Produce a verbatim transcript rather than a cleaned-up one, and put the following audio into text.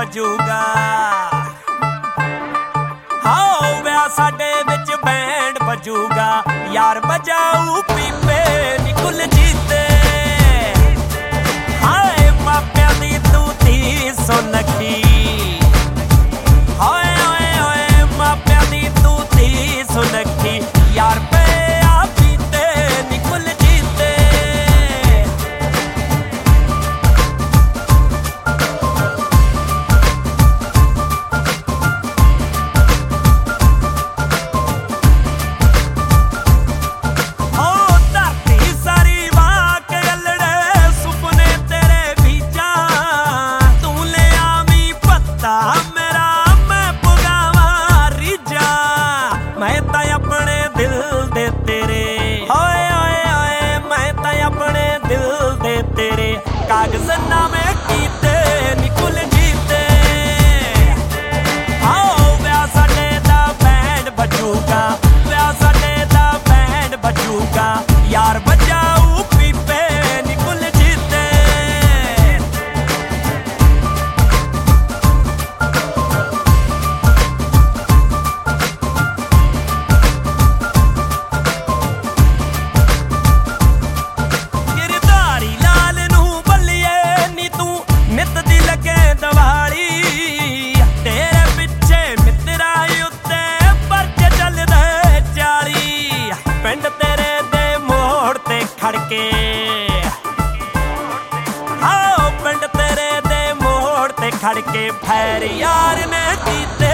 ਵਜੂਗਾ। ਹਾਓ ਵਿਆਹ ਸਾਡੇ ਵਿੱਚ ਬੈਂਡ ਵਜੂਗਾ, ਯਾਰ ਵਜਾਊ ਪੀਪੇ ਨੀ ਕੁਲਜੀਤੇ। ਹਾਏ ਮਾਪਿਆਂ ਦੀ ਤੂੰ ਧੀ ਸੁਨੱਖੀ, ਹਾਏ ਓਏ ਓਏ ਮਾਪਿਆਂ ਦੀ ਤੂੰ ਧੀ ਸੁਨੱਖੀ, ਯਾਰ ਪਿਆ ਪੀਤੇ ਨੀ ਕੁਲਜੀਤੇ। ਓ ਧਰਤੀ ਸਾਰੀ ਵਾਹ ਕੇ ਅਲੜੇ ਸੁਪਨੇ ਤੇਰੇ ਬੀਜਾਂ, ਤੂੰ ਲੈ ਆਵੀਂ ਪੱਤਾ ਮੇਰਾ ਮੈਂ ਪੁਗਾਵਾਂ ਰੀਝਾਂ। ਮੈਂ ਤਾਂ ਆਪਣੇ ਦਿਲ ਦੇ ਤੇਰੇ, ਓਏ ਓਏ ਓਏ ਮੈਂ ਤਾਂ ਆਪਣੇ ਦਿਲ ਦੇ ਤੇਰੇ ਕਾਗਜ਼ਨਾਮੇ ਕੀਤੇ ਨੀ ਕੁਲਜੀਤੇ। ਆਓ ਵਿਆਹ ਸਾਡੇ ਦਾ ਬੈਂਡ ਵੱਜੂਗਾ, ਵਿਆਹ ਸਾਡੇ ਦਾ ਬੈਂਡ ਵੱਜੂਗਾ, ਯਾਰ ਵਜਾਊ ਪੀਪੇ ਨੀ ਕੁਲਜੀਤੇ। ਗਿਰਧਾਰੀ ਲਾਲ ਨੂੰ ਬੱਲੀਏ ਨੀ ਤੂੰ ਨਿੱਤ ਦੀ ਲੱਗੇ ਦੀਵਾਲੀ, ਤੇਰੇ ਪਿੱਛੇ ਮਿੱਤਰਾਂ ਉੱਤੇ ਪਰਚੇ ਚੱਲਦੇ ਚਾਲੀ। ਪਿੰਡ ਤੇਰੇ ਦੇ ਮੋੜ ਤੇ ਖੜ ਕੇ, ਆਓ ਪਿੰਡ ਤੇਰੇ ਦੇ ਮੋੜ ਤੇ ਖੜ ਕੇ ਫੈਰ ਯਾਰ ਨੇ ਕੀਤੇ